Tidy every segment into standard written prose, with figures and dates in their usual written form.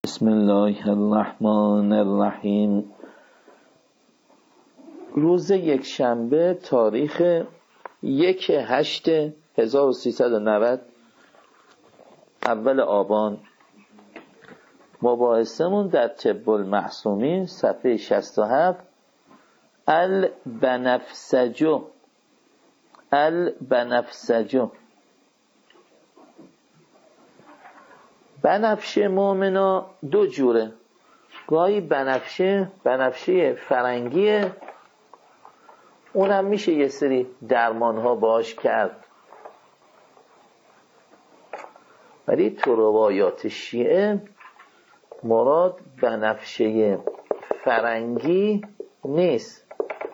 بسم الله الرحمن الرحیم. روز یکشنبه تاریخ 1/8/1390 اول آبان. مباحثمون در طب المعصومین صفحه 67. البنفسجو. بنفشه مومنا دو جوره. گاهی بنفشه فرنگیه، اونم میشه یه سری درمان ها باش کرد، ولی تو روایات شیعه مراد بنفشه فرنگی نیست،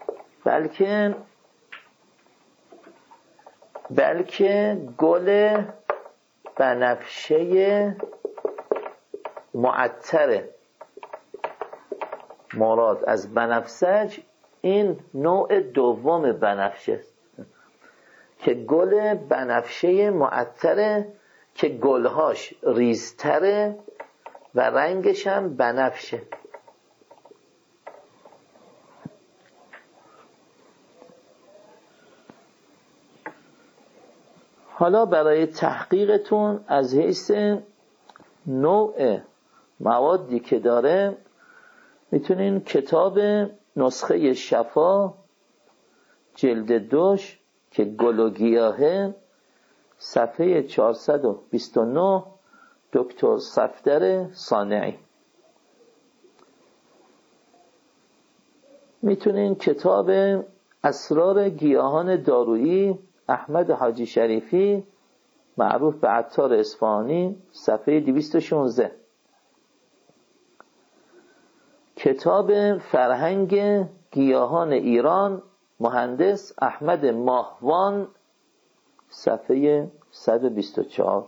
بلکه گل بنفشه معطره. مراد از بنفسج این نوع دوم بنفشه است که گل بنفشه معطره که گلهاش ریزتره و رنگش هم بنفشه. حالا برای تحقیقتون از حیث نوع موادی که داره میتونین کتاب نسخه شفا جلد 2 که گل و گیاهه صفحه 429 دکتر صفدر صانعی، میتونین کتاب اسرار گیاهان دارویی احمد حاجی شریفی معروف به عطار اصفهانی صفحه 216، کتاب فرهنگ گیاهان ایران مهندس احمد ماهوان صفحه 124.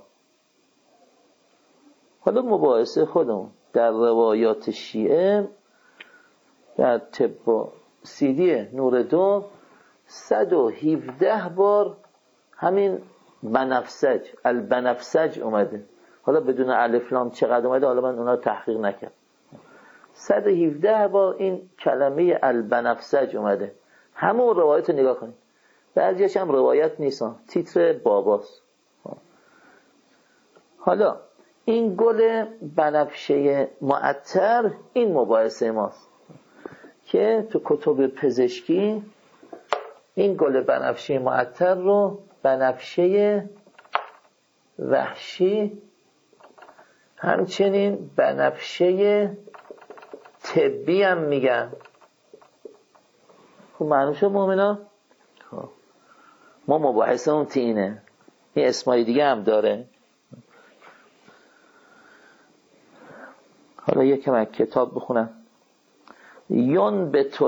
حالا مباحثه خودمون در روایات شیعه در طب CD نور 2 117 بار همین بنفسج البنفسج اومده. حالا بدون الف لام چقدر اومده حالا من اونا تحقیق نکردم. 117 بار این کلمه البنفسج اومده. همون روایت رو نگاه کنید، بعضیش هم روایت نیستن، تیتر باباست. حالا این گل بنفشه معطر این مباحثه ماست که تو کتب پزشکی این گل بنفشه معطر رو بنفشه وحشی، همچنین بنفشه طبی هم میگن. خب معلوم شد مومنا؟ ما مباحثه اون تینه، این اسمای دیگه هم داره. حالا یکم از کتاب بخونم. ینبت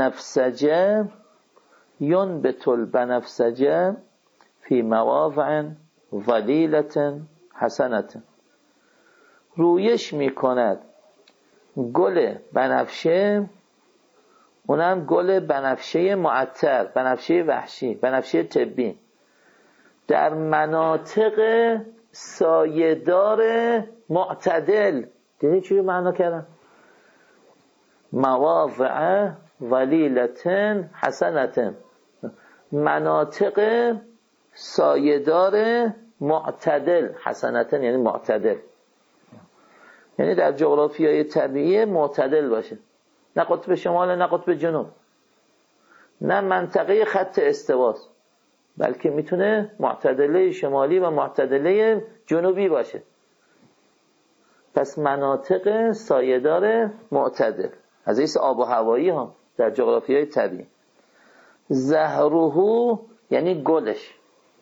البنفسجه فی مواضع ظلیلة حسنة. رویش میکند گل بنفشه، اونم گل بنفشه معطر، بنفشه وحشی، بنفشه طبی، در مناطق سایه‌دار معتدل. دیدی چی معنا کردم؟ مواضع ظلیلة حسنة، مناطق سایه‌دار معتدل. حسنة یعنی معتدل، یعنی در جغرافیای طبیعی معتدل باشه، نه قطب شمال نه قطب جنوب، نه منطقه خط استواست، بلکه میتونه معتدله شمالی و معتدله جنوبی باشه. پس مناطق سایه‌دار معتدل از حیث آب و هوایی ها در جغرافیای طبیعی. زهره یعنی گلش،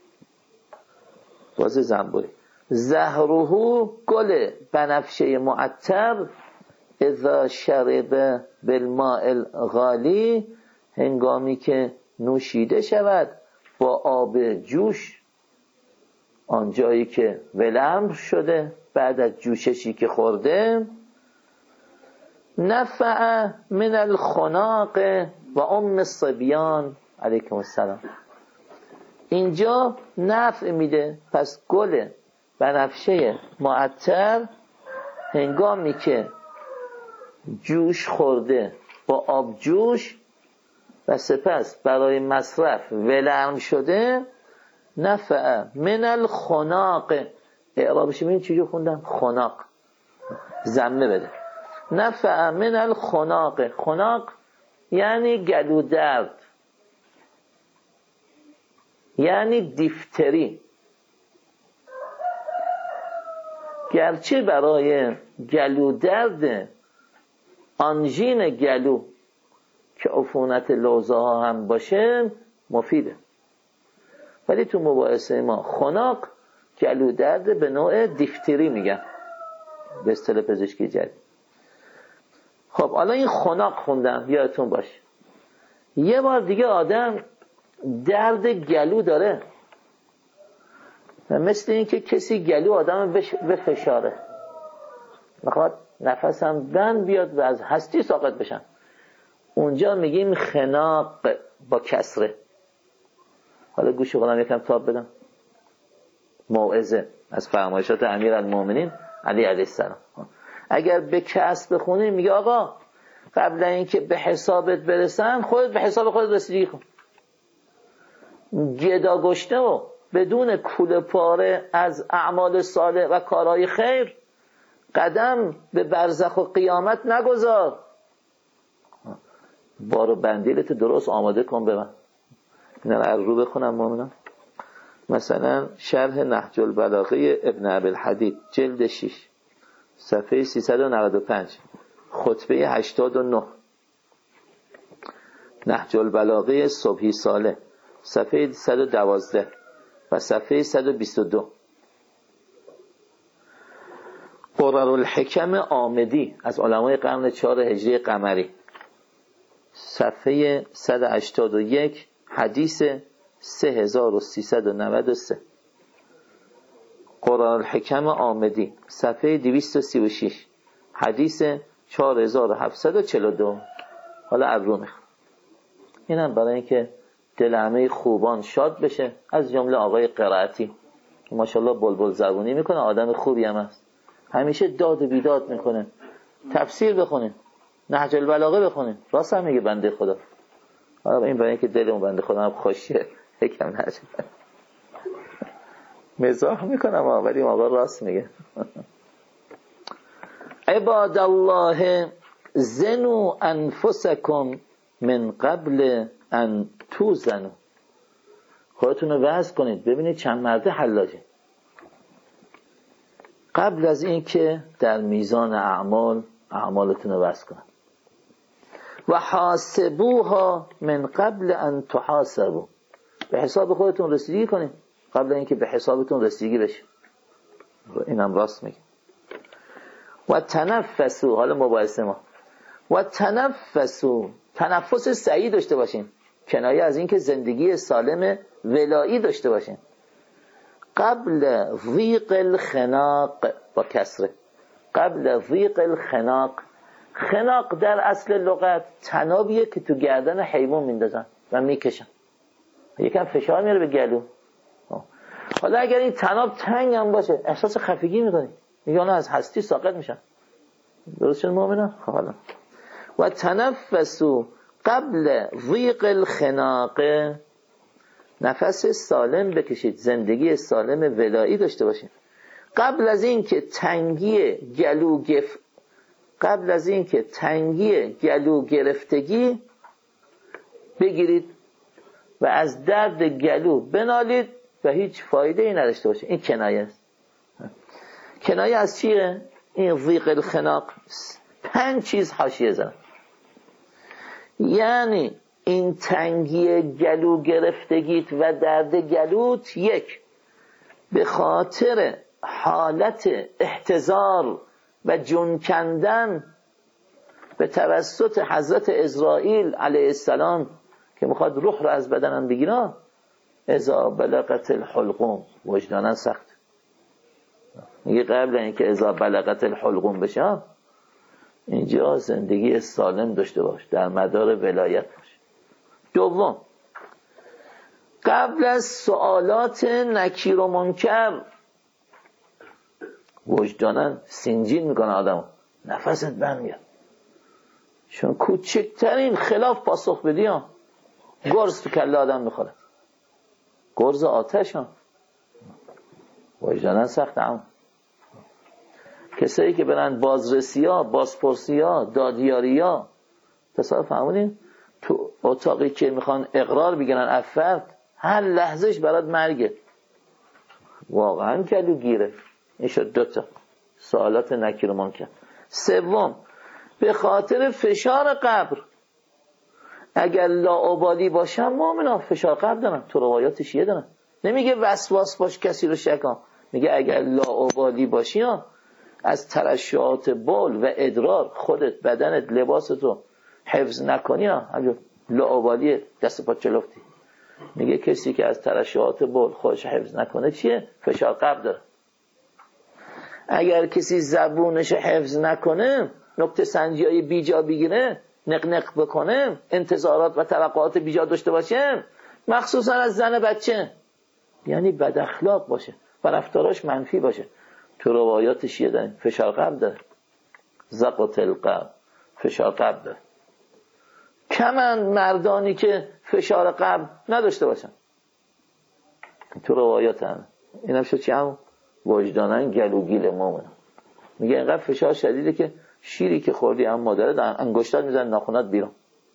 واسه زنبوری. زهره گل بنفشه معطر اذا شرب بالماء الغالی، هنگامی که نوشیده شود با آب جوش، آنجایی که ولعمر شده بعد از جوششی که خورده. نفع من الخناق و ام الصبیان علیکم السلام. اینجا نفع میده. پس گل بنفشه معطر هنگامی که جوش خورده با آب جوش و سپس برای مصرف ولرم شده، نفع من الخناق. اعرابش می‌بینید چجور خوندم؟ خناق، ضمه بده. نفع من الخناق. خناق یعنی گلو درد، یعنی دیفتری. گرچه برای گلو درد آنژین گلو که عفونت لوزه ها هم باشه مفیده، ولی تو مباحثه ما خناق گلو درد به نوع دیفتری میگن به اصطلاح پزشکی جدید. خب حالا این خناق خوندم یادتون باشه. یه بار دیگه آدم درد گلو داره، مثل این که کسی گلو آدم به فشاره، میخواد نفسم بند بیاد و از هستی ساقط بشن، اونجا میگیم خناق با کسره. حالا گوش خودم یکم تاب بدم. موعظه از فرمایشات امیرالمومنین علی علیه السلام. اگر به کسر بخونیم میگه آقا قبل اینکه به حسابت برسن خودت به حساب خودت رسیدگی کن. گدا گشته و بدون کوله پاره از اعمال صالح و کارهای خیر قدم به برزخ و قیامت نگذار. بارو بندیلت درست آماده کن به من. اینا رو رو بخونم مؤمنان. مثلا شرح نهج البلاغه ابن ابی الحدید جلد 6 صفحه 395 خطبه 89. نهج البلاغه صبحی صالح صفحه 112 و صفحه 122. قررالحکم آمدی از علمای قرن 4 هجری قمری صفحه 181 حدیث 3393. قررالحکم آمدی صفحه 236 حدیث 4742. حالا ابرو میخوام. اینم برای اینکه دل همه خوبان شاد بشه، از جمله آقای قرائتی ماشاءالله بلبل زبونی میکنه، آدم خوبی هم است، همیشه داد و بیداد میکنه. تفسیر بخونیم، نهج البلاغه بخونیم، راست هم میگه بنده خدا. حالا این برای اینکه دل اون بنده خدا هم خوشیه یکم نشه مزاح میکنم ولی آقا راست میگه. عباد الله زنوا انفسکم من قبل ان توزنوا. خودتون رو وزن کنید ببینید چند مرده حلاجه، قبل از این که در میزان اعمالتون رو وزن کنید. و حاسبوها من قبل ان تحاسبوا. به حساب خودتون رسیدگی کنید قبل اینکه به حسابتون رسیدگی بشه. اینم راست میگه. و تنفسوا. حالا مباحثه ما. و تنفسوا، تنفس سعی داشته باشین، کنایه از اینکه زندگی سالم ولایی داشته باشین. قبل ضیق الخناق با کسره. قبل ضیق الخناق. خناق در اصل لغت تنابیه که تو گردن حیوان میندازن و میکشن، یکم فشار میاره به گلو. حالا اگر این تناب تنگ هم باشه احساس خفگی میکنی، میگه انا از هستی ساقط میشن. درست شد مؤمنان؟ حالا و تنفسوا قبل ضیق الخناق. نفس سالم بکشید، زندگی سالم ولایی داشته باشید قبل از این که تنگی گلو گرفتگی بگیرید و از درد گلو بنالید و هیچ فایده ای نداشته باشه. این کنایه است. کنایه از چیه؟ این ضیق الخناق 5 چیز حاشیه زد. یعنی این تنگی گلو گرفتگیت و درد گلوت، 1 به خاطر حالت احتضار و جون کندن به توسط حضرت عزرائیل علیه السلام که میخواد روح رو از بدنم بگیره، اذا بلغت الحلقوم. وجدانا سخت میگه قبل اینکه اذا بلغت الحلقوم بشه اینجا زندگی سالم داشته باش، در مدار ولایت باش. 2 قبل از سوالات نکیر و منکر وجدانن سینجین میکنه آدم، نفست بند میاد. چون کوچکترین خلاف پاسخ بدی ها گرز تو کله آدم میخوره، گرز آتش ها. وجدانن سخت. هم کسایی که برن بازرسی ها، بازپرسی ها، دادیاری ها، تصادف فهمونین تو اتاقی که میخوان اقرار بگیرن افرد، هر لحظهش برات مرگه. واقعا گلوگیره. این شد 2 تا سوالات نکیر و منکر. سوم، به خاطر فشار قبر. اگر لاابالی باشم، مؤمنان فشار قبر دارن، تو روایات شیعه دارن. نمیگه وسواس باش کسی رو شکن، میگه اگر لاابالی باشی ها، از ترشحات بول و ادرار خودت، بدنت، لباستو حفظ نکنی ها، همجور لاابالی دست پا چلفتی. میگه کسی که از ترشحات بول خودش حفظ نکنه چیه؟ فشار قبر داره. اگر کسی زبونش حفظ نکنه، نکته سنجی‌های بیجا بگیره، نقنق بکنه، انتظارات و توقعات بیجا داشته باشه، مخصوصا از زن بچه، یعنی بد اخلاق باشه و رفتاراش منفی باشه، تو روایات شیعه داریم فشار قلب داره. زقط القلب، فشار قلب داره. کمن مردانی که فشار قلب نداشته باشن، تو روایات هم. این هم شد چی هم؟ وجدانن گلوگیل مومن. میگه اینقدر فشار شدیده که شیری که خوردی هم مادره انگشتات میزن ناخونات بیرون.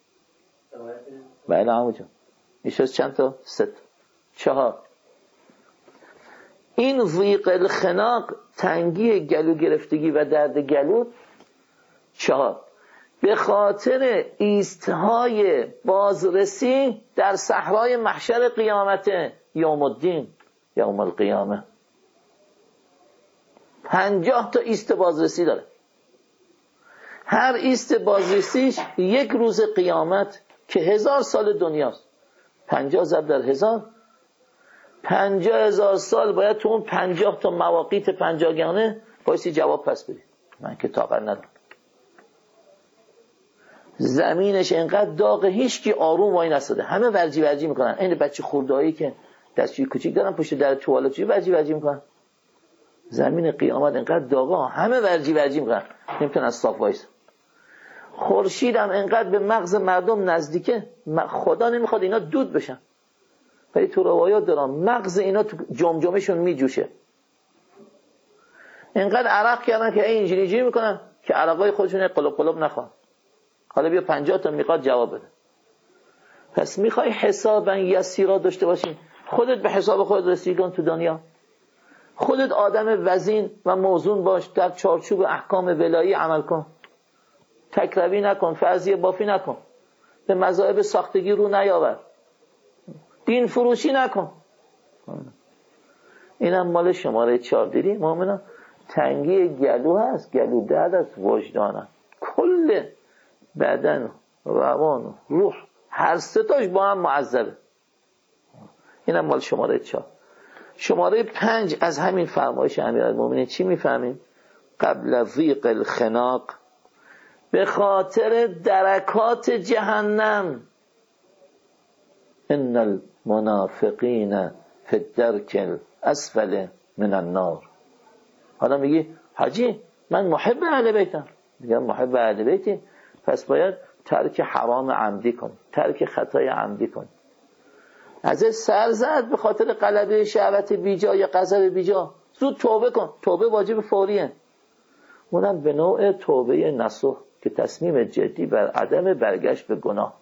بله همونجا. این شد چند تا؟ 3 تا. 4. این ضیق الخناق، تنگی گلو گرفتگی و درد گلو. 4. به خاطر ایستهای بازرسی در صحرای محشر قیامت، یوم الدین، یوم القیامه. 50 تا ایست بازرسی داره. هر ایست بازرسیش 1 روز قیامت که 1000 سال دنیاست. 50 ضرب در 1000، 50,000 سال باید تو اون 50 تا مواقیت 50 گانه بایستی جواب پس بدی. من که طاقت ندارم. زمینش اینقدر داغه، هیچ کی آروم وای نستاده، همه ورجی میکنن. این بچه خردهایی که دستشوی کوچیک دارن پشت در توالت ورجی میکنن. زمین قیامت اینقدر داغه، همه ورجی میکنن، نمیتونن صاف وایس. خورشید هم اینقدر به مغز مردم نزدیکه، خدا نمیخواد اینا دود بشن، ولی تو روایات دارم مغز اینا تو جمجمهشون میجوشه. اینقدر عرق کردن که اینجوری میکنن که عرقای خودشون قلب نخوان. حالا بیا 50 تا میقات جواب بده. پس میخوای حسابا یسیرا داشته باشی، خودت به حساب خودت رسیدگی کن تو دنیا. خودت آدم وزین و موزون باش، در چارچوب احکام ولایی عمل کن، تکروی نکن، فرضیه بافی نکن، به مذاهب ساختگی رو نیاور، دین فروشی نکن. اینم مال شماره 4. دیدی مؤمنان؟ تنگی گلو هست، گلو درد است، وجدانم، کل بدن و روان و روح هر 3 تاش با هم معذبه. اینم مال شماره 4. شماره 5 از همین فرمایش امیرالمومنین چی میفهمیم؟ قبل ضیق الخناق، به خاطر درکات جهنم، ان المنافقین فی الدرک الاسفل من النار. حالا میگی حاجی من محب اهل بیتم. میگم محب اهل بیتی، پس باید ترک حرام عمدی کنی، ترک خطای عمدی کنی. از سر زد به خاطر غلبه شهوت بیجا یا غضب بیجا، زود توبه کن. توبه واجب فوریه، اونم به نوع توبه نصوح که تصمیم جدی بر عدم برگشت به گناه.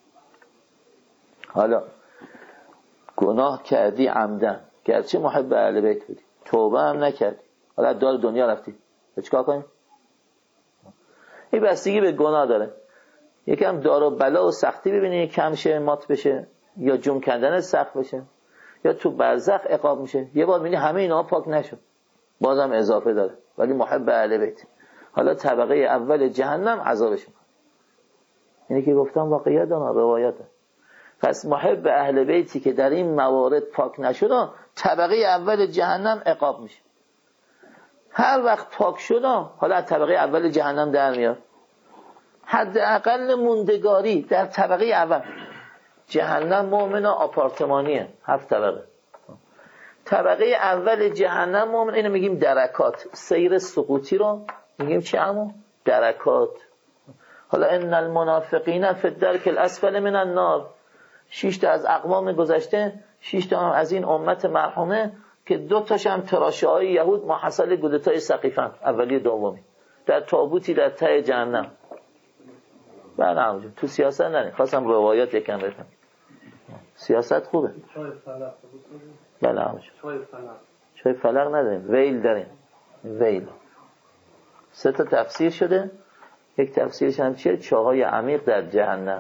حالا گناه کردی عمدن، گرچه محب اهل بیت بودی، توبه هم نکردی، حالا دار دنیا رفتی، چیکار کنیم؟ این بستگی به گناه داره. یکم دار و بلا و سختی ببینی کم شه، مات بشه، یا جون کندن سخت بشه، یا تو برزخ عقاب میشه. یه بار میبینی همه اینا پاک نشد، بازم اضافه داره، ولی محب اهل بیت. حالا طبقه اول جهنم عذابش میکنه. اینی که گفتم واقعیت داره، روایته. پس محب اهل بیتی که در این موارد پاک نشد، طبقه اول جهنم عقاب میشه. هر وقت پاک شد، حالا از طبقه اول جهنم در میاد. حداقل موندگاری در طبقه اول. جهنم مؤمنا آپارتمانیه، 7 طبقه. طبقه اول جهنم مؤمن، اینو میگیم درکات. سیر سقوطی رو میگیم چی همون؟ درکات. حالا ان المنافقین فی الدرک الاسفل من النار، 6 تا از اقوام گذشته، 6 تا هم از این امت مرحومه که 2 تاش هم تراشه‌های یهود محصل گودتای سقیفن، اولی دومی، در تابوتی در ته جهنم. بله همونجور. تو سیاست نریم، خواستم روایات یکم بفهم. سیاست خوبه. بله همونجور. چای فلق نداریم، ویل داریم. ویل 3 تا تفسیر شده. یک تفسیرش هم چیه؟ چاهای عمیق در جهنم.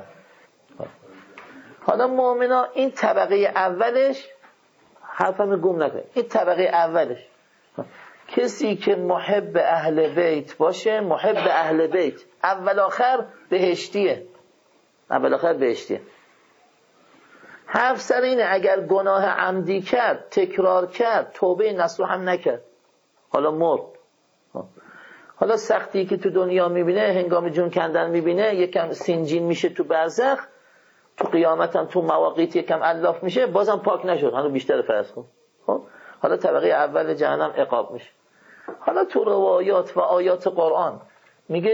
حالا مؤمنا این طبقه اولش، حرفم گم نکنه، این طبقه اولش کسی که محب اهل بیت باشه، محب اهل بیت اول آخر بهشتیه، اول آخر بهشتیه. حرف سر اینه اگر گناه عمدی کرد، تکرار کرد، توبه نصوح هم نکرد، حالا مرد، حالا سختی که تو دنیا میبینه، هنگام جون کندن میبینه، یکم سینجین میشه تو برزخ، تو قیامت هم تو مواقیت یکم الاف میشه، بازم پاک نشد، حالا بیشتر فرض کن. خب حالا طبقه اول جهنم عقاب میشه. حالا تو روایات و آیات قرآن میگه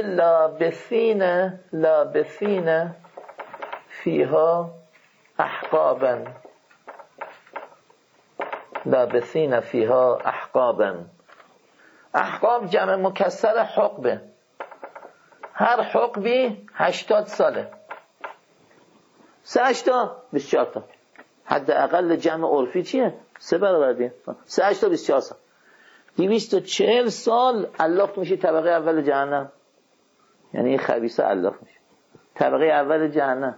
لابثین فیها احقابا، لابثین فیها احقابا. احقاب جمع مکسر حقبه، هر حقبی 80 ساله، 3 تا 24 تا، حداقل جمع عرفی چیه؟ 3 برابر دیگه، 3 تا 24 سال، 240 سال الاف میشه طبقه اول جهنم. یعنی این خبیثه الاف میشه طبقه اول جهنم.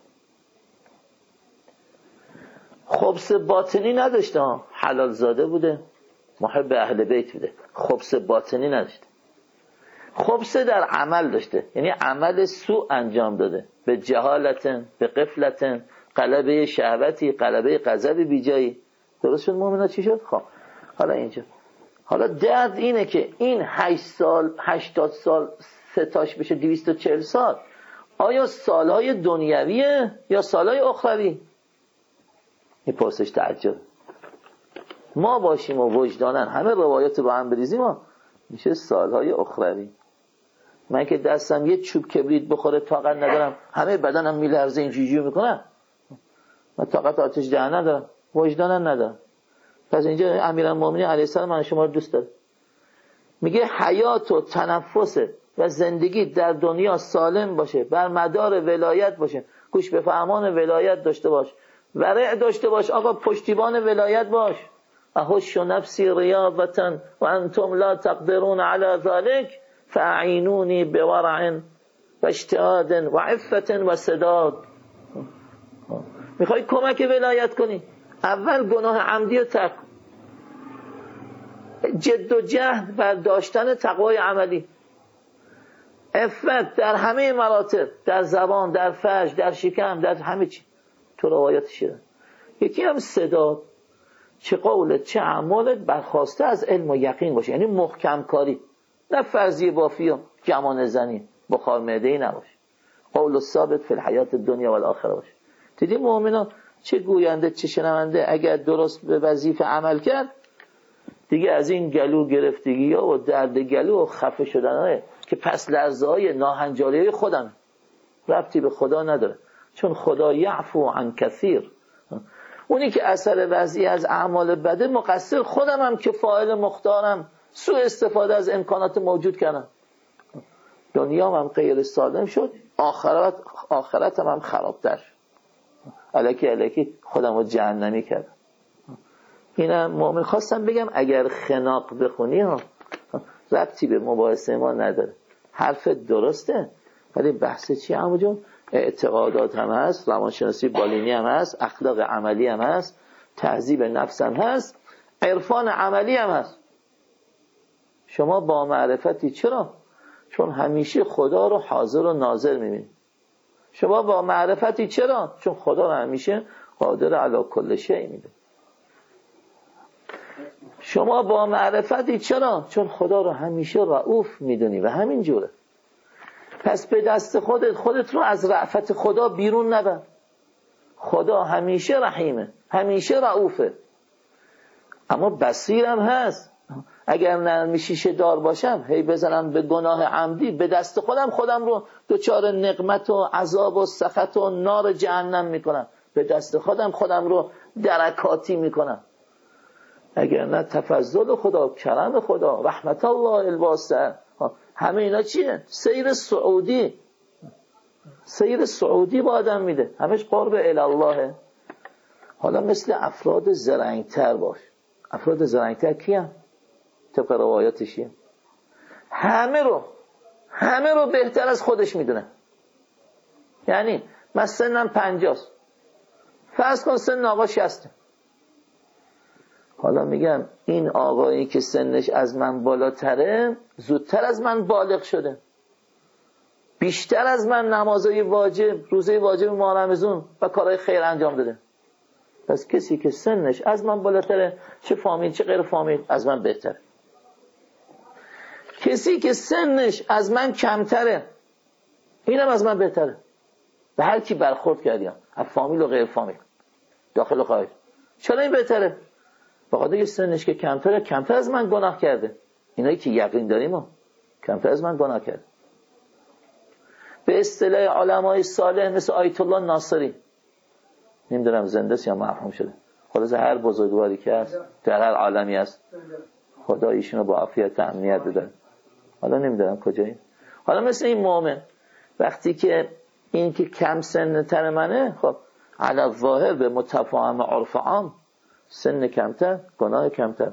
خبث باطنی نداشته ها، حلال زاده بوده، محب اهل بیت بوده، خبث باطنی نداشته. خبث در عمل داشته، یعنی عمل سوء انجام داده، به جهالتن، به غفلتن، غلبه شهوتی، غلبه غضب بیجایی. درست شد مؤمنا چی شد؟ خب حالا اینجا، حالا درد اینه که این 8 سال 80 سال 3 تاش بشه 240 سال، آیا سالهای دنیویه یا سالهای اخروی؟ این پرسش تعجب. ما باشیم و وجدانن همه روایات با هم بریزیم ها، میشه سالهای اخروی. من که دستم یه چوب کبریت بخوره طاقت ندارم، همه بدنم میلرزه، اینجوری میکنم، من طاقت آتش جهنم ندارم، وجدانم ندارم. پس اینجا امیرالمومنین علیه السلام من شما رو دوست داره، میگه حیات و تنفس و زندگی در دنیا سالم باشه، بر مدار ولایت باشه، گوش به فرمان ولایت داشته باش، ورع داشته باش، آقا پشتیبان ولایت باش. احش نفسی ریاضة و انتم لا تقدرون علی ذلك فاعینونی بورع و اجتهاد و عفت و سداد. میخوای کمک ولایت کنی، اول گناه عمدی رو ترک، جد و جهد بر داشتن تقوای عملی، عفت در همه مراتب، در زبان، در فرج، در شکم، در همه چی. تو روایات شده. یکی هم سداد، چه قولت چه اعمالت برخواسته از علم و یقین باشه، یعنی محکم کاری، نه فرضیه بافی و گمان زنی، بخار معده‌ای نباشه، قول الثابت فی الحیات الدنیا و الاخره باشه. دیدی مؤمنان چه گوینده چه شنونده اگر درست به وظیفه عمل کرد، دیگه از این گلو گرفتگی ها و درد گلو و خفه شدن های که پس لرزه های ناهنجاری های خودم ربطی به خدا نداره، چون خدا یعفو عن کثیر. اونی که اثر وضعی از اعمال بده مقصر خودم هم که فاعل مختارم، سوء استفاده از امکانات موجود کردم، دنیا هم غیر سالم شد، آخرت هم خرابتر شد، الکی خودم رو جهنمی کردم. اینم مؤمن خواستم بگم اگر خناق بخونی ها ربطی به مباحثه ما نداره، حرف درسته، ولی بحث چی عمو جون؟ اعتقادات هم هست، روانشناسی بالینی هم هست، اخلاق عملی هم هست، تهذیب نفس هم هست، عرفان عملی هم هست. شما با معرفتی، چرا؟ چون همیشه خدا رو حاضر و ناظر میبینی. شما با معرفتی، چرا؟ چون خدا رو همیشه قادر علی کل شیء میدونه. شما با معرفتی، چرا؟ چون خدا رو همیشه رؤوف میدونی و همین جوره. پس به دست خودت رو از رأفت خدا بیرون نبر. خدا همیشه رحیمه، همیشه رؤوفه. اما بصیرم هست. اگر نرمی شیشه دار باشم هی بزنم به گناه عمدی، به دست خودم رو دچار نقمت و عذاب و سخط و نار جهنم میکنم، به دست خودم رو درکاتی میکنم. اگر نه تفضل خدا، کرم خدا، رحمت الله الواسع، همه اینا چیه؟ سیر سعودی با آدم میده، همش قرب الله. حالا مثل افراد زرنگتر باش. افراد زرنگتر کیه؟ طبق روایاتشیه همه رو بهتر از خودش میدونه. یعنی من سنم 50، فرض کن سن آقا 60. حالا میگم این آقایی که سنش از من بالاتره زودتر از من بالغ شده، بیشتر از من نمازهای واجب، روزه واجب ماه رمضان و کارهای خیر انجام داده. پس کسی که سنش از من بالاتره، چه فامیل چه غیر فامیل، از من بهتره. کسی که سنش از من کمتره، اینم از من بهتره. به هر کی برخورد کردیم، از فامیل و غیر فامیل، داخل و خارج. چرا این بهتره؟ بخاطر اینکه سنش که کمتره، کمتر از من گناه کرده. اینایی که یقین داریم کمتر از من گناه کرده. به اصطلاح علمای صالح مثل آیت الله ناصری، نمیدونم زنده است یا مرحوم شده، خلاص هر بزرگواری که هست در هر عالمی هست، خدا ایشونو با عافیت امنیت بده. حالا نمیدونم کجایی. حالا مثل این مؤمن وقتی که این که کم سن تر منه، خب علی الظاهر به متفاهم عرف عام سن کمتر گناه کمتر.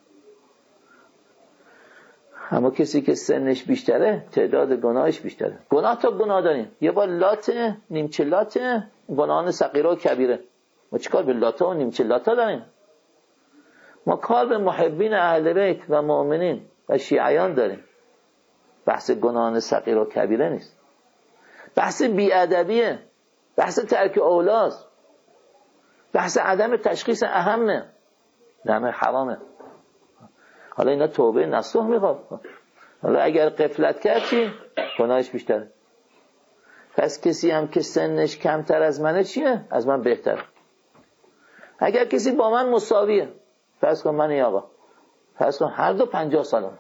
اما کسی که سنش بیشتره تعداد گناهش بیشتره. گناه تا گناه داریم، یه بار لاته نیمچه لاته گناهان صغیره و کبیره. ما چیکار به لاته و نیمچه لاته داریم؟ ما کار به محبین اهل بیت و مؤمنین و شیعیان داریم. بحث گناهان صغیره و کبیره نیست، بحث بیادبیه، بحث ترک اولاست، بحث عدم تشخیص اهمه، همه حرامه. حالا اینا توبه نصوح میخواد. حالا اگر غفلت کرد چی؟ گناهش بیشتره. پس کسی هم که سنش کمتر از منه چیه؟ از من بهتر. اگر کسی با من مساویه، فرض کن من آقا، فرض کن هر دو 50 سالم،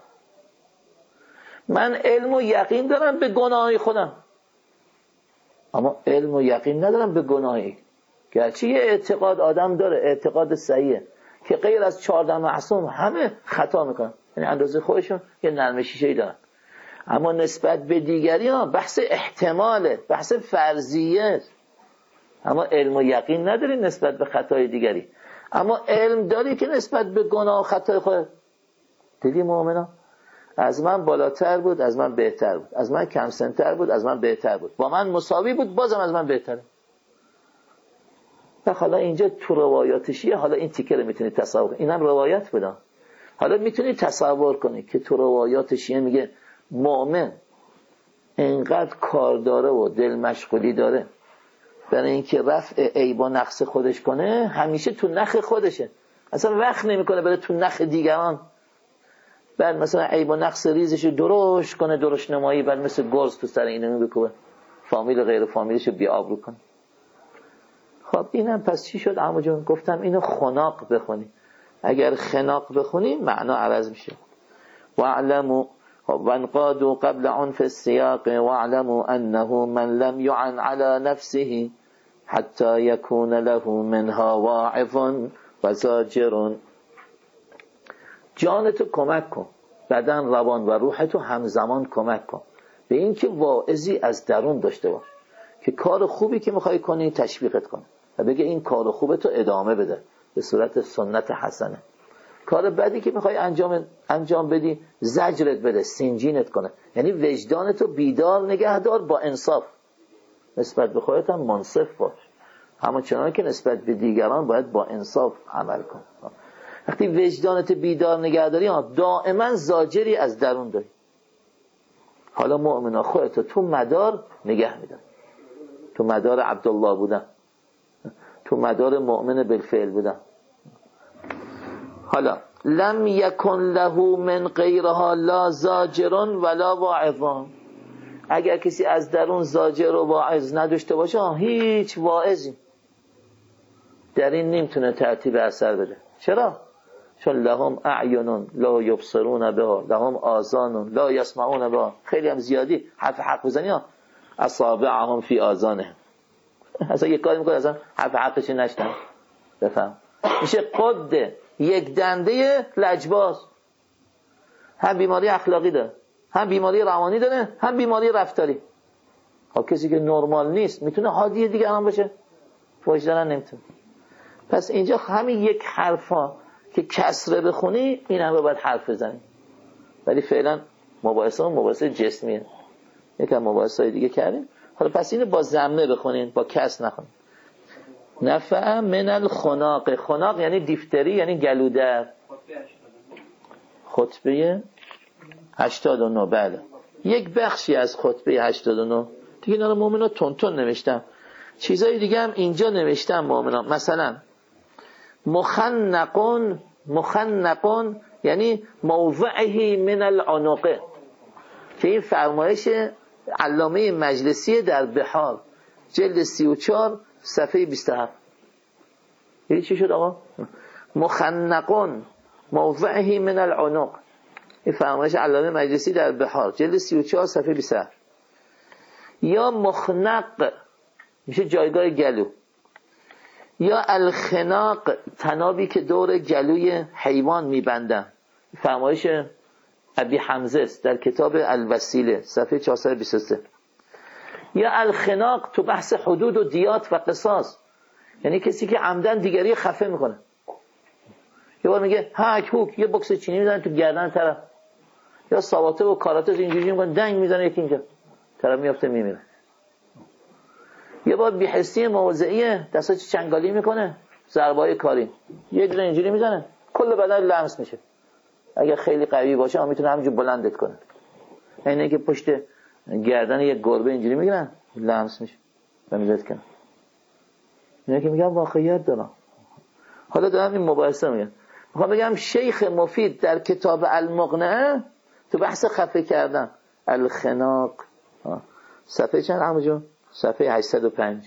من علم و یقین دارم به گناهی خودم، اما علم و یقین ندارم به گناهی. گرچه یه اعتقاد آدم داره، اعتقاد صحیحه که غیر از 14 معصوم همه خطا میکنن، یعنی اندازه خودشون یه نرم شیشه‌ای دارن، اما نسبت به دیگری ها بحث احتماله، بحث فرضیه. اما علم و یقین نداری نسبت به خطای دیگری، اما علم داری که نسبت به گناه و خطای خود. دیدی مؤمنا؟ از من بالاتر بود از من بهتر بود، از من کم سنتر بود از من بهتر بود، با من مساوی بود بازم از من بهتره. و حالا اینجا تو روایاتشیه. حالا این تیکه رو میتونی تصور کنی، اینم روایت بدم. حالا میتونی تصور کنی که تو روایاتشیه میگه مؤمن اینقدر کار داره و دل مشغولی داره برای اینکه رفع عیب و نقص خودش کنه، همیشه تو نخ خودشه، اصلا وقت نمیکنه بره تو نخ دیگران. بعد مثلا عیب و نقص ریزشو درشت کنه، درشت نمایی، بعد مثل گرز تو سر اینو بکوبه، فامیل و غیر فامیلشو بی‌آبرو کنه. خب اینم پس چی شد عمو جون؟ گفتم اینو خناق بخونی. اگر خناق بخونی معنا عوض میشه. واعلموا وانقادوا قبل عنف السياق واعلموا انه من لم يعن على نفسه حتى يكون له منها واعظ وزاجر. جانتو کمک کن، بدن، روان و روحتو همزمان کمک کن به این که واعظی از درون داشته باش که کار خوبی که میخوای کنی تشویقت کنه و بگه این کار خوبتو ادامه بده به صورت سنت حسنه. کار بدی که میخوای انجام بدی زجرت بده، سینجینت کنه. یعنی وجدانتو بیدار نگه دار، با انصاف نسبت به خودت هم منصف باش، همچنان که نسبت به دیگران باید با انصاف عمل کن. وقتی وجدانت بیدار نگه داری دائما زاجری از درون داری. حالا مؤمنا خودتو تو مدار نگه میدن، تو مدار عبدالله بودن، تو مدار مؤمن بالفعل بودن. حالا لم یکن له من غیرها لا زاجرون ولا واعظون. اگر کسی از درون زاجر و واعظ نداشته باشه، هیچ واعظی در این نمیتونه ترتیب اثر بده. چرا؟ چون لهم اعین لا یبصرون بها، لهم آذان لا یسمعون بها، خیلی هم زیادی حرف حق بزنی ها، اصابعهم فی آذانهم، اصلا یک کاری میکنه اصلا حرف حقش نشتن. بفهم میشه قد یک دنده لجباز، هم بیماری اخلاقی داره، هم بیماری روانی داره، هم بیماری رفتاری. خب کسی که نرمال نیست میتونه حادیه دیگه الان باشه؟ وجدانن نمیتونه. پس اینجا همین یک حرفا که کسره بخونی این هم باید حرف بزنی، ولی فعلا مباحثه جسمیه. یکم مباحثه دیگه کردیم. حالا پس اینو با ضمه بخونین، با کس نخونین. نفع من الخناق، خناق یعنی دیفتری، یعنی گلودر. خطبه 89. بله یک بخشی از خطبه 89 دیگه. اینا رو مومنا تون نوشتم، چیزای دیگه هم اینجا نوشتم مومنا. مثلا مخنقون یعنی موضعه من العنق، که این فرمایش علامه مجلسی در بحار جلد 34 صفحه 27. یعنی چی شد آقا؟ مخنقون موضعه من العنق، این فرمایش علامه مجلسی در بحار جلد 34 صفحه 27. یا مخنق میشه جایگاه گلو، یا الخناق تنابی که دور گلوی حیوان میبندن، فرمایش ابی حمزه است در کتاب الوسیله صفحه 423. یا الخناق تو بحث حدود و دیات و قصاص، یعنی کسی که عمدن دیگری خفه میکنه. یه بار میگه هک هوک، یه بوکس چینی میزنه تو گردن طرف، یا ساواته و کاراته اینجوری میکنه دنگ میزنه یکی اینجا، طرف میافته میمیره. یه بار بی‌حسی موضعیه، دستا چنگالی میکنه، ضربای کاری، یه دونه اینجوری میزنه کل بدن لمس میشه. اگه خیلی قوی باشه هم میتونه همینجور بلندت کنه. اینه که پشت گردن یک گربه اینجوری میگیرن لمس میشه و میذارت کنه. اینه که میگم واقعیت دارم. حالا دارم این مباحثه میگم. میخوام بگم شیخ مفید در کتاب المقنعه تو بحث خفه کردن الخناق صفحه چند همونجا؟ صفحه 805.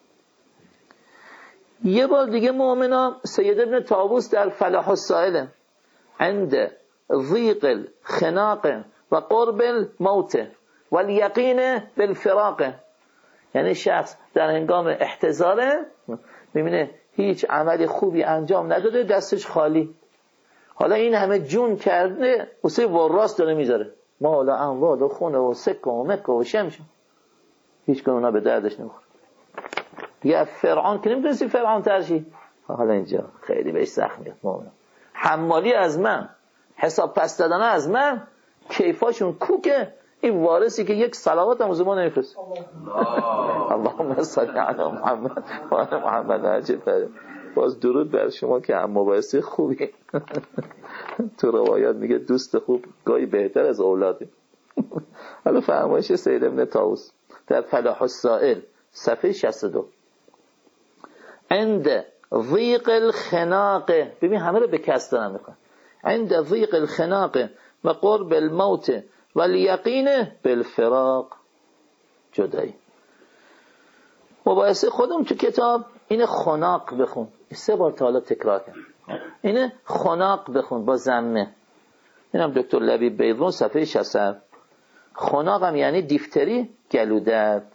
یه بار دیگه مؤمنا سید ابن طاووس در فلاح السائل عند ضیق الخناق و قرب الموت والیقین بالفراق، یعنی شخص در هنگام احتضاره میبینه هیچ عمل خوبی انجام نداده، دستش خالی، حالا این همه جون کرده واسه وراث داره میذاره، ما حالا اموال و خونه و سکه و مکه و شمش، هیچ کنه اونا به دردش نمیخوره. دیگه فرعون که نمیتونستی فرعون ترشی. حالا اینجا خیلی بهش سخت میاد. مؤمن حمالی از من، حساب پس دادن از من، کیفاشون کوکه. این وارثی که یک صلوات هم زمان نمیفرست. اللهم صل علی محمد و علی محمد عجب. باز درود بر شما که هم مباحثه خوبی. تو روایات میگه دوست خوب گاهی بهتر از اولاده. حالا فرمایش سید ابن طاووس در فلاح السائل صفحه 62 عند ضیق الخناق، ببین همه رو به کس دارم میکنم، عند ضیق الخناق و قرب الموت و الیقین بالفراق، جدایی. مباحثه خودم تو کتاب اینه خناق بخون، 3 بار تا حالا تکرار کردم، اینه خناق بخون با ضمه. اینم دکتر لبیب بیضون صفحه 60. خناق هم یعنی دیفتری، گلودرد.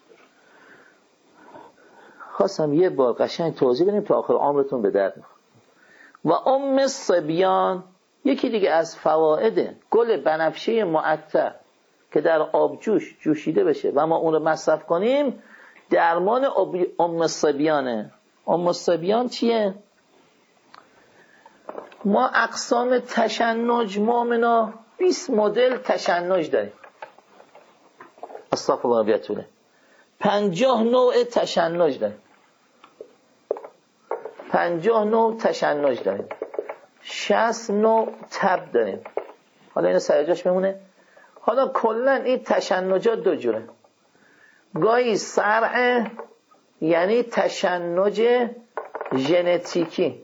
خواستم یه بار قشنگ توضیح بدیم تا آخر عمرتون به درد میخوره. و ام الصبیان، یکی دیگه از فواید گل بنفشه معطر که در آبجوش جوشیده بشه و ما اون رو مصرف کنیم، درمان ام الصبیانه. ام الصبیان چیه؟ ما اقسام تشنج مؤمنا 20 مدل تشنج داریم. استغفر الله بیاتونه. 50 نوع تشنج داریم. 50 نوع تشنج داریم. 60 نوع تب داریم. حالا اینو سر جاش بمونه. حالا کلا این تشنجات 2 جوره. گاهی صرع یعنی تشنج ژنتیکی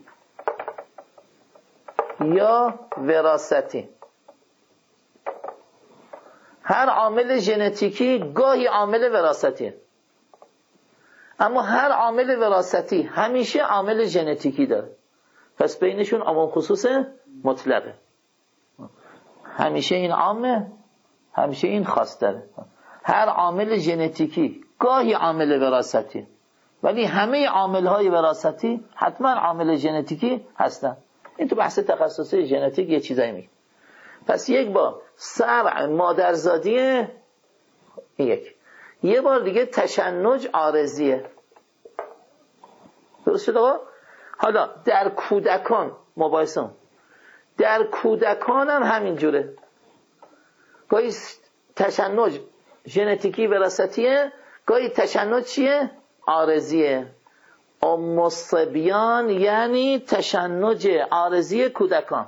یا وراثتی. هر عامل ژنتیکی گاهی عامل وراثتیه، اما هر عامل وراثتی همیشه عامل ژنتیکی داره. پس بینشون عموم خصوص مطلقه. همیشه این عامه، همیشه این خاص داره. هر عامل ژنتیکی گاهی عامل وراثتی، ولی همه عامل‌های وراثتی حتما عامل ژنتیکی هستن. این تو بحث تخصصی ژنتیک یه چیزایی میگه. پس یک بار صرع مادرزادیه، یه بار دیگه تشنج عارضیه. درست شد آقا؟ حالا در کودکان مباحثم، در کودکان هم همین جوره. گاهی تشنج ژنتیکی وراثتیه، گاهی تشنج چیه؟ عارضیه. الصبیان یعنی تشنج عارضی کودکان.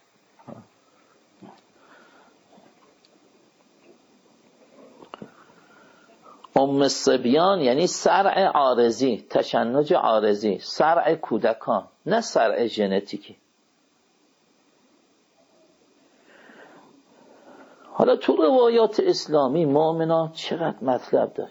الصبیان یعنی صرع عارضی، تشنج عارضی، صرع کودکان، نه صرع ژنتیکی. حالا تو روایات اسلامی مؤمنان چقدر مطلب داره.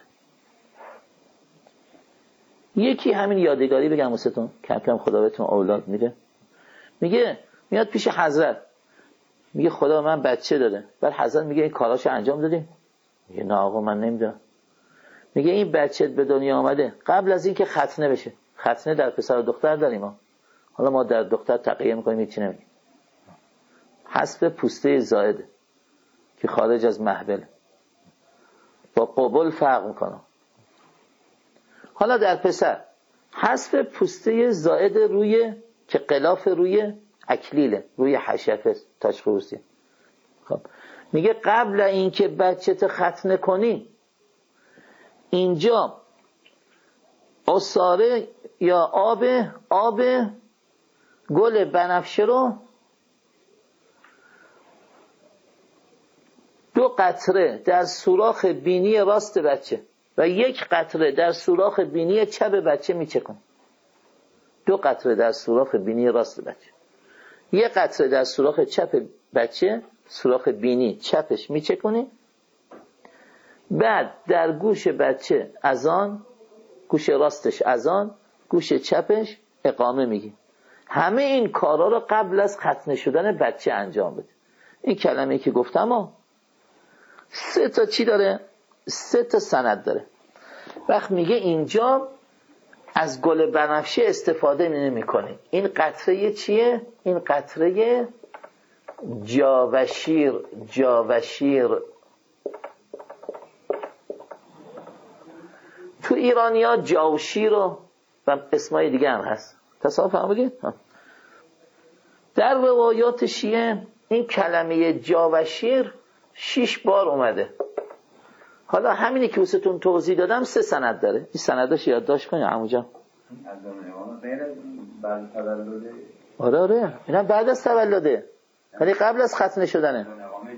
یکی همین یادگاری بگم واسهتون، کم کم خدا بهتون اولاد میده. میاد پیش حضرت، میگه خدا من بچه داده. بعد حضرت میگه این کاراشو انجام دادی؟ میگه نه آقا من نمیدونم. میگه این بچه به دنیا آمده قبل از اینکه ختنه بشه. ختنه در پسر و دختر داریم ما. حالا ما در دختر تقیه میکنیم، هیچی نمیگیم. حسب پوسته زائده که خارج از محبل با قبول فرق میکنه. حالا در پسر حسب پوسته زائد روی که غلاف روی اکلیله، روی حشفه تاشخوصی. خب میگه قبل اینکه بچه‌ت ختنه کنی اینجا عصاره یا آب گل بنفشه رو 2 قطره در سوراخ بینی راست بچه و 1 قطره در سوراخ بینی چپ بچه میچکن. 2 قطره در سوراخ بینی راست بچه، 1 قطره در سوراخ چپ بچه، سوراخ بینی چپش میچکنی. بعد در گوش بچه اذان، گوش راستش اذان، گوش چپش اقامه میگی. همه این کارا رو قبل از ختنه شدن بچه انجام بده. این کلمه‌ای که گفتم 3 تا چی داره؟ 3 تا سند داره. وقت میگه اینجا از گل بنفشه استفاده نمی‌کنی. این قطره چیه؟ این قطره جاوشیر. تو ایرانی‌ها جاوشیر و اسمای دیگه هم هست. تصادف فهمیدید؟ در روایات شیعه این کلمه جاوشیر 6 بار اومده. حالا همینی که واسهتون توضیح دادم 3 سند داره. این سنداش یادداشت کنید عمو جان. آره اینا بعد از تولده، ولی قبل از ختنه شدنه.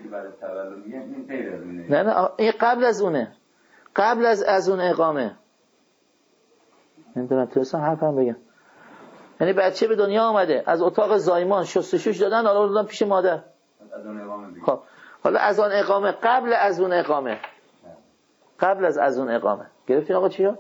نه این قبل از اونه، قبل از اون اقامه. نمیدونم تو حرفم بگم. یعنی بچه به دنیا آمده، از اتاق زایمان شستشوش دادن، حالا دادن پیش مادر. خب حالا از آن اقامه، قبل از اون اقامه، قبل از اون اقامه. گرفتین آقا چیه؟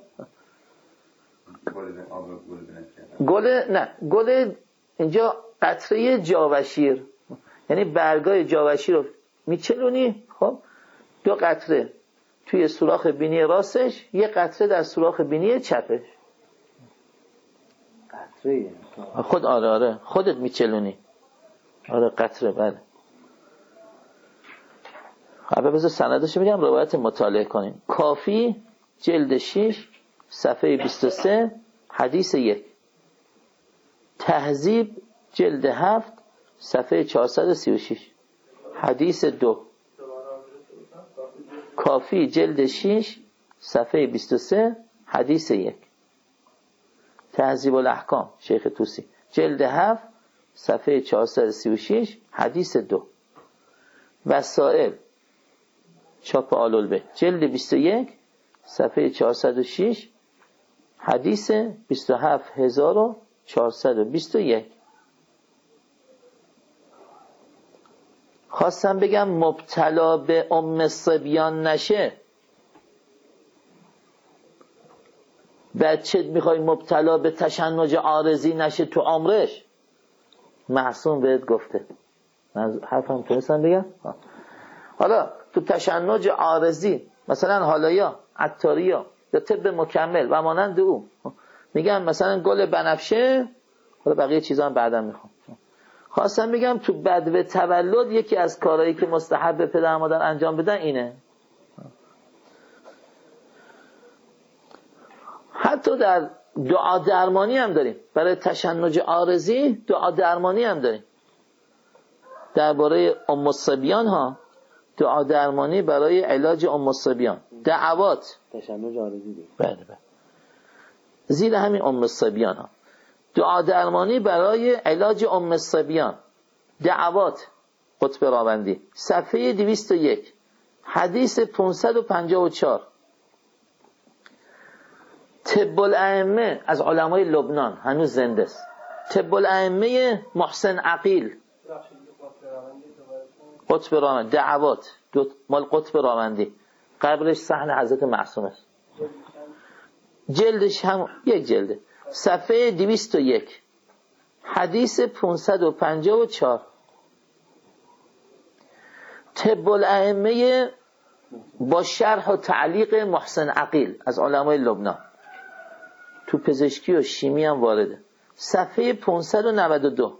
گل اینجا قطره جاوشیر، یعنی برگای جاوشیر رو میچلونی. خب 2 قطره توی سوراخ بینی راستش، 1 قطره در سوراخ بینی چپش. قطره آره خودت میچلونی. آره قطره. بله اول بذار سندش میگم، روایت مطالعه کنیم. کافی جلد 6 صفحه 23 حدیث 1. تهذیب جلد 7 صفحه 436 حدیث 2. کافی جلد 6 صفحه 23 حدیث 1. تهذیب الاحکام شیخ طوسی جلد 7 صفحه 436 حدیث 2. وسائل چاپ آل‌البیت جلد 21 صفحه 406 حدیث 27421. خواستم بگم مبتلا به الصبیان نشه. بچه میخوای مبتلا به تشنج عارضی نشه تو عمرش، معصوم بهت گفته. من حرفم تونستم بگم؟ حالا تو تشنج عارضی مثلا حالیا، عطاریا یا طب مکمل و مانند او میگم مثلا گل بنفشه، حالا بقیه چیزا هم بعدا میخوام. خواستم بگم تو بدو تولد یکی از کارهایی که مستحب پدر مادر انجام بدن اینه. حتی در دعا درمانی هم داریم، برای تشنج عارضی دعا درمانی هم داریم. درباره ام الصبیان ها دعا درمانی برای علاج ام الصبیان، دعوات تشنج عارضی داریم. بله. زیر همین ام الصبیان ها دعا درمانی برای علاج ام الصبیان، دعوات قطب راوندی، صفحه 201، حدیث 554. طب الائمه از علمای لبنان هنوز زنده است. طب الائمه محسن عقیل، قطب راوندی، دعوات مال قطب راوندی، قبرش صحن حضرت معصوم است. جلدش هم یک جلده، صفحه 201، حدیث 554. طب الائمه با شرح و تعلیق محسن عقیل از علمای لبنان، تو پزشکی و شیمی هم وارده، صفحه 592.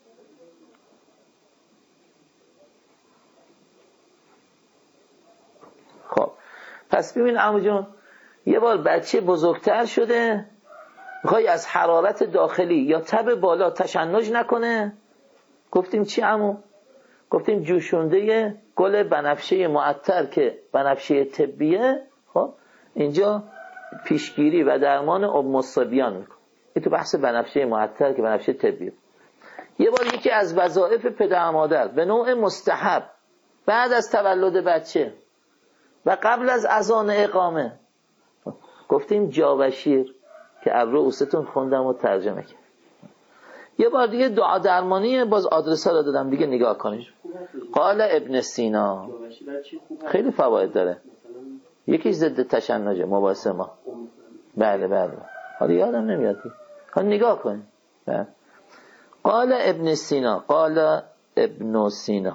خب پس ببین عمو جون، یه بار بچه بزرگتر شده میخوای از حرارت داخلی یا تب بالا تشنج نکنه، گفتیم چی عمو؟ گفتیم جوشونده گل بنفشه معطر که بنفشه طبیه. خب اینجا پیشگیری و درمان ام الصبیان میکنه. این تو بحث بنفشه معطر که بنفشه طبیه. یه بار یکی از وظایف پدر مادر به نوع مستحب بعد از تولد بچه و قبل از اذان اقامه، گفتیم جاوشیر که الرؤوستون خوندم و ترجمه کرد. یه بار دیگه دعا درمانی، باز آدرس ها رو دادم دیگه نگاه کنید. قال ابن سینا، خیلی فواید داره، یکیش ضد تشنجه، مباحثه ما. بله حالا یادم نمیاد، حالا نگاه کنید. قال ابن سینا، قال ابن سینا،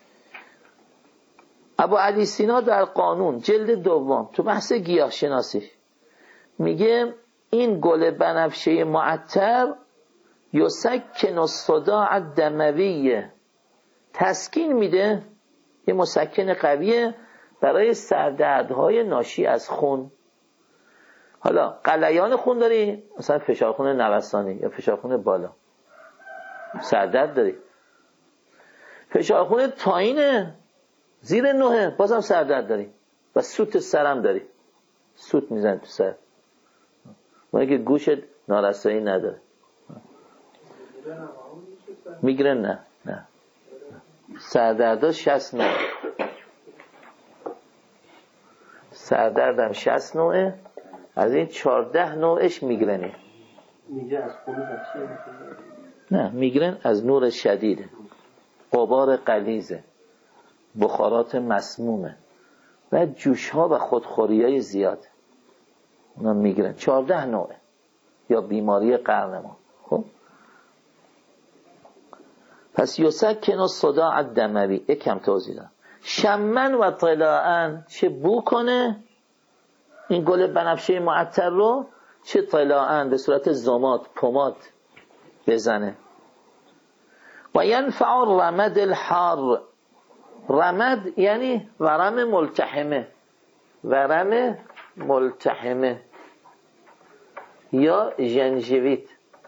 ابو علی سینا در قانون جلد دوم تو بحث گیاه شناسی میگه این گل بنفشه معطر یسکن الصداع الدمویه، تسکین میده، یه مسکن قویه برای سردردهای ناشی از خون. حالا غلیان خون داری، مثلا فشارخون نوسانی یا فشارخون بالا، سردرد داری، فشارخون پایینه زیر 9 بازم سردرد داری، و سوت سرم داری، سوت میزن تو سر، ما که گوشت نارسایی نداره. میگرن نه سردرد 69، سردردم 69، از این 14 نوعش میگرنه. نه میگرن از نور شدیده، غبار غلیظه، بخارات مسمومه و جوش ها و خودخوری های زیاد، اونا میگرن 14 نوعه، یا بیماری قرن ما. خب پس یسکن الصداع الدموی، یکم توضیح دادم. شمن و طلاعن، چه بو کنه این گل بنفشه معطر رو، چه طلاعن به صورت زماد پماد بزنه. و ینفع رمد الحار، رمد یعنی ورم ملتحمه، ورم ملتحمه یا ژنژیویت،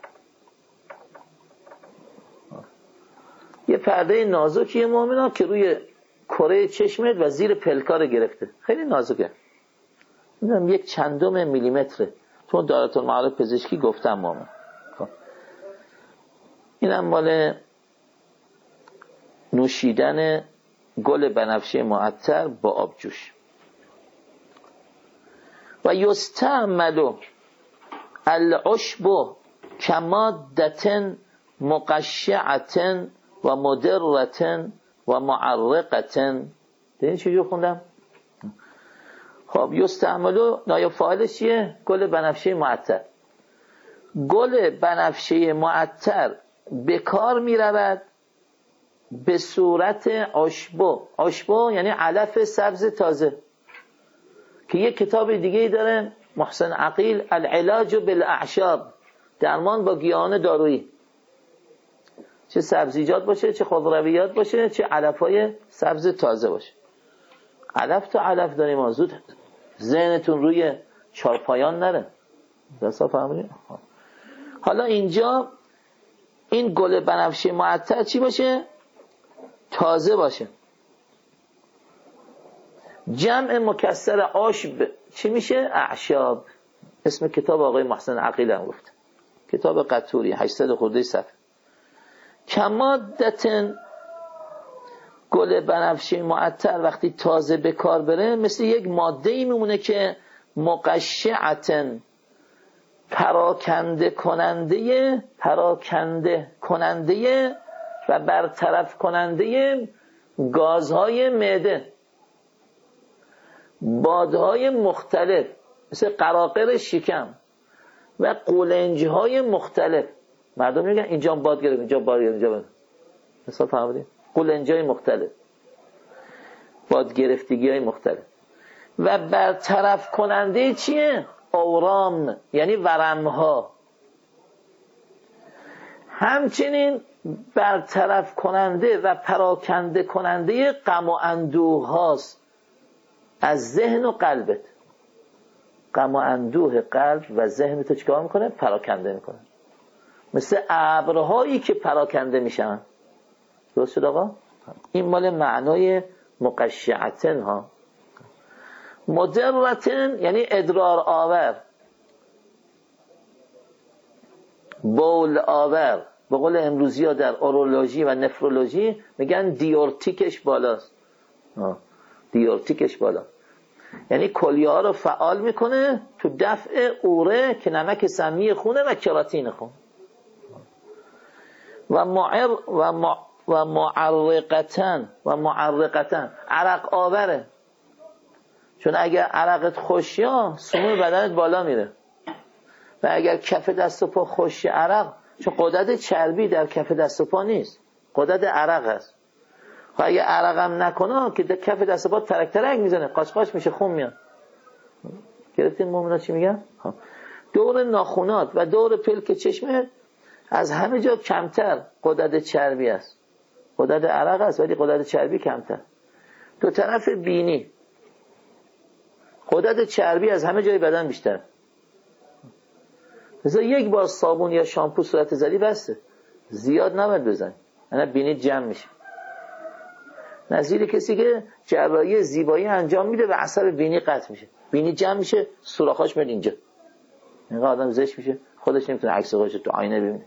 یه پرده نازکیه مومنا که روی کره چشمت و زیر پلکار گرفته، خیلی نازکه، میدونم 1 چندم میلیمتره، تو دارت المعارف پزشکی گفتم مومن. خب اینم مال نوشیدن گل بنفشه معطر با آبجوش. و یستعمل العشب کمادة مقشعة و مدرة و معرقة. دیدین چجور خوندم؟ خب یستعملو نایب فاعلش چیه؟ گل بنفشه معطر. گل بنفشه معطر به کار می رود به صورت آشبو. آشبو یعنی علف سبز تازه، که یک کتاب دیگه داره محسن عقیل، العلاج بالاعشاب، درمان با گیاهان دارویی، چه سبزیجات باشه، چه خضرویات باشه، چه علفهای سبز تازه باشه. علف تو علف داریم، آزود ذهنتون روی چارپایان نره. درسته فهمیدین؟ حالا اینجا این گل بنفشه معطر چی باشه؟ تازه باشه. جمع مکسر عشب چی میشه؟ اعشاب. اسم کتاب آقای محسن عقیل هم گفت، کتاب قطوری 800 خورده صفحه. کمادتن، گل بنفشه معطر وقتی تازه به کار بره مثل یک ماده‌ای میمونه که مقشعتن، پراکنده کننده و برطرف کننده گازهای معده، بادهای مختلف مثل قراقر شکم و قولنجهای مختلف. مردم میگن اینجا باد گرفت، اینجا باد گرفت، اینجا باد. مثلا فهمیدین؟ قولنجهای مختلف، باد گرفتگی‌های مختلف. و برطرف کننده چیه؟ اورام، یعنی ورمها. همچنین برطرف کننده و پراکنده کننده غم و اندوه هاست از ذهن و قلبت. غم و اندوه قلب و ذهن تو چیکار میکنه؟ پراکنده میکنه، مثل ابرهایی که پراکنده میشن. درست شد آقا؟ این مال معنای مقشعتن ها. مدرتن یعنی ادرار آور، بول آور. به قول امروزی ها در اورولوژی و نفرولوژی میگن دیورتیکش بالاست. دیورتیکش بالا یعنی کلیه ها رو فعال میکنه تو دفع اوره که نمک سمی خونه و کراتین خون. و معرقتن عرق آوره، چون اگر عرقت خوشیا سموم بدنت بالا میره، و اگر کف دست و پا خوشی عرق، چون قدرت چربی در کف دست و پا نیست، قدرت عرق هست. و اگر عرقم نکنه که کف دست و پا ترک ترک میزنه، قاش قاش میشه، خون میاد. گرفتین مومنا چی میگن؟ دور ناخونات و دور پلک چشمت از همه جا کمتر قدرت چربی است. قدرت عرق است ولی قدرت چربی کمتر. دو طرف بینی قدرت چربی از همه جای بدن بیشتر. مثلا یک بار صابون یا شامپو صورت زدی بسته، زیاد نباید بزن، یعنی بینی جمع میشه. نظیر کسی که جراحی زیبایی انجام میده و عصب بینی قطع میشه، بینی جمع میشه، سوراخاش میاد اینجا، اینقدر آدم زشت میشه خودش نمیتونه عکس خودش تو آینه ببینه.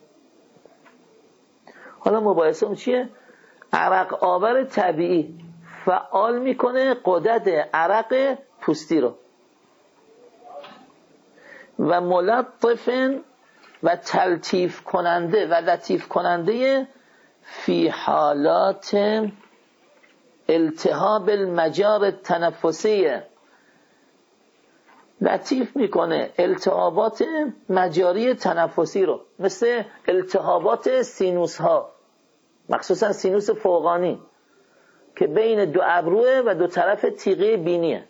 حالا مباحثم چیه؟ عرق آور طبیعی فعال میکنه قدرت عرق پوستی رو. و ملطفن و تلطیف کننده و لطیف کننده فی حالات التهاب المجار التنفسیه، لطیف میکنه التهابات مجاری تنفسی رو، مثل التهابات سینوس ها، مخصوصا سینوس فوقانی که بین دو ابروه و دو طرف تیغه بینیه،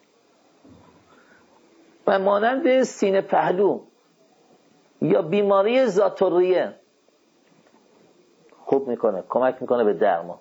و مانند سینه پهلو یا بیماری زاتوریه خوب میکنه، کمک میکنه به درمان.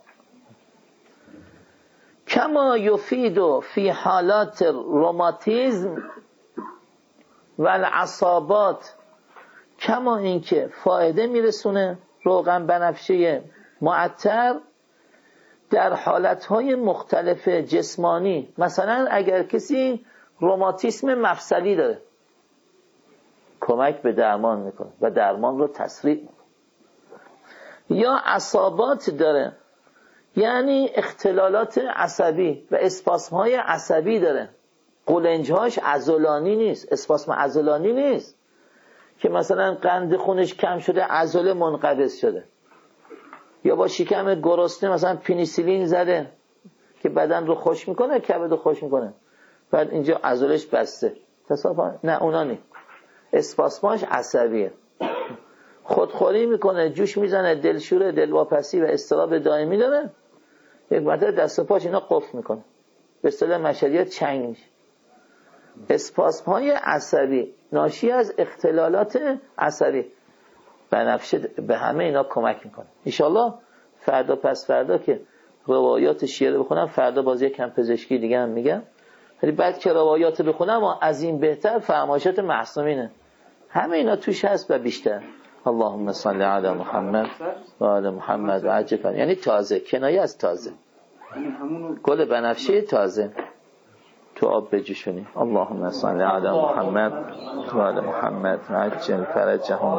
کما یفید فی حالات روماتیزم و العصابات، کما اینکه فایده میرسونه روغن بنفشه معطر در حالتهای مختلف جسمانی. مثلا اگر کسی روماتیسم مفصلی داره کمک به درمان میکنه و درمان رو تسریع میکنه. یا عصابات داره یعنی اختلالات عصبی و اسپاسم‌های عصبی داره، قولنج‌هاش عضلانی نیست، اسپاسم عضلانی نیست که مثلا قند خونش کم شده عضله منقبض شده، یا با شکم گرسنه مثلا پنیسیلین زده که بدن رو خوش میکنه، کبد رو خوش میکنه، بعد اینجا عضلش بسته، نه اونا نیست، اسپاسماش عصبیه. خودخوری میکنه، جوش میزنه، دلشوره، دلواپسی و اضطراب دائمی داره، یک مرتبه دست و پاش اینا قفل میکنه، به اصطلاح مشهدیت چنگ میشه. اسپاسم‌های عصبی ناشی از اختلالات عصبی بنفشه به همه اینا کمک میکنه. انشالله فردا پس فردا که روایات شیعه رو بخونم، فردا باز یک کم پزشکی دیگه هم میگم، ولی بعد که روایات بخونم از این بهتر فرمایشات معصومینه، همه اینا توش هست و بیشتر. اللهم صل علی محمد و آل محمد و عجل، یعنی تازه، کنایه از تازه، گل بنفشه تازه تو آب بجوشونی. اللهم صل علی محمد و آل محمد و عجل فرجهم.